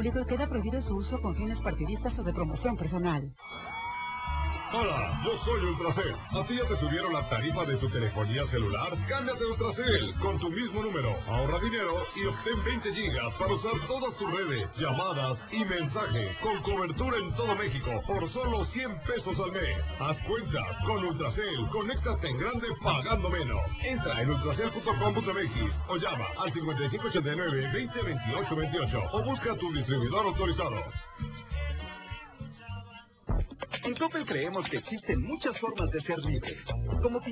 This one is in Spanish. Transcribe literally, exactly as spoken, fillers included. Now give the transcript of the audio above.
público y queda prohibido su uso con fines partidistas o de promoción personal. Hola, yo soy Ultracel. ¿A ti ya te subieron la tarifa de tu telefonía celular? Cámbiate a Ultracel con tu mismo número. Ahorra dinero y obtén veinte gigas para usar todas tus redes, llamadas y mensajes con cobertura en todo México por solo cien pesos al mes. Haz cuentas con Ultracel. Conéctate en grande pagando menos. Entra en ultracel punto com punto m x o llama al cincuenta y cinco ochenta y nueve veinte veintiocho veintiocho o busca a tu distribuidor autorizado. En Coppel creemos que existen muchas formas de ser libre, como